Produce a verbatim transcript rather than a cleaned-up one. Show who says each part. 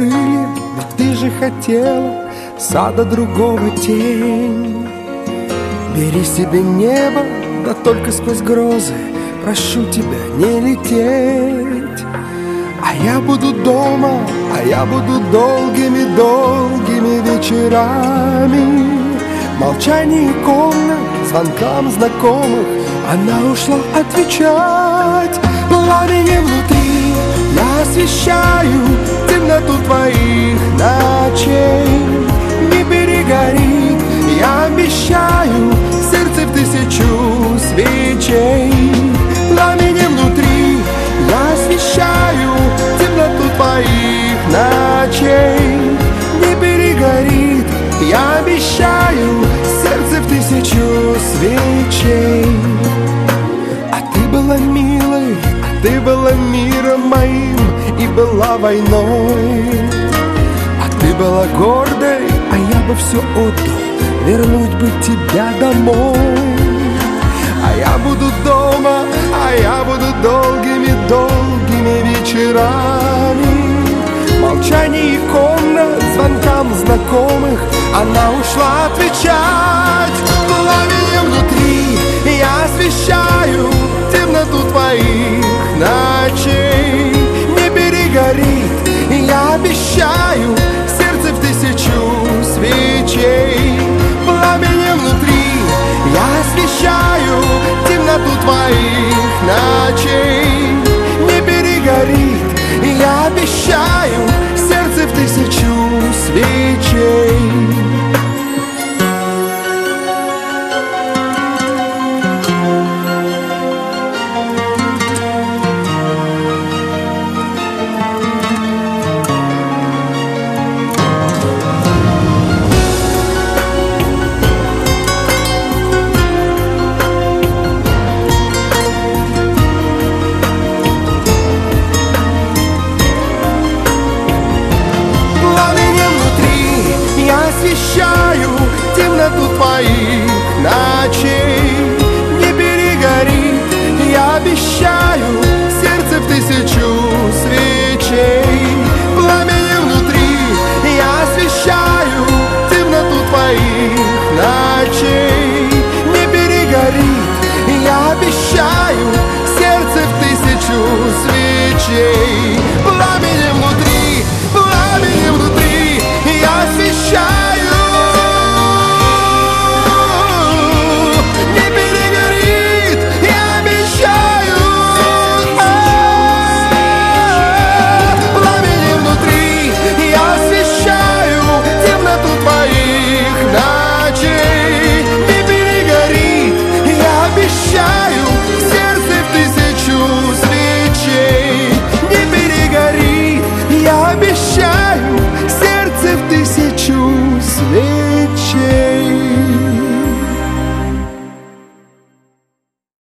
Speaker 1: крылья, ведь ты же хотела сада другого тень. Бери себе небо, да только сквозь грозы, прошу тебя не лететь. А я буду дома, а я буду долгими-долгими вечерами. Молчание комнат, звонкам знакомых она ушла отвечать. Пламенем внутри я освещаю темноту твоих ночей. Не перегорит, я обещаю, сердце в тысячу свечей. Пламенем внутри я освещаю темноту твоих ночей. Не перегорит, я обещаю, сердце в тысячу свечей. А ты была милой, а ты была миром моим и была войной. А ты была гордой, а я бы все отдал, вернуть бы тебя домой. А я буду дома, а я буду долгими-долгими вечерами. Молчание комнат, звонкам знакомых она ушла отвечать. Пламенем внутри я освещаю темноту твоих ночей. Не перегорит, я обещаю, сердце в тысячу свечей. Пламенем внутри я освещаю темноту твоих ночей.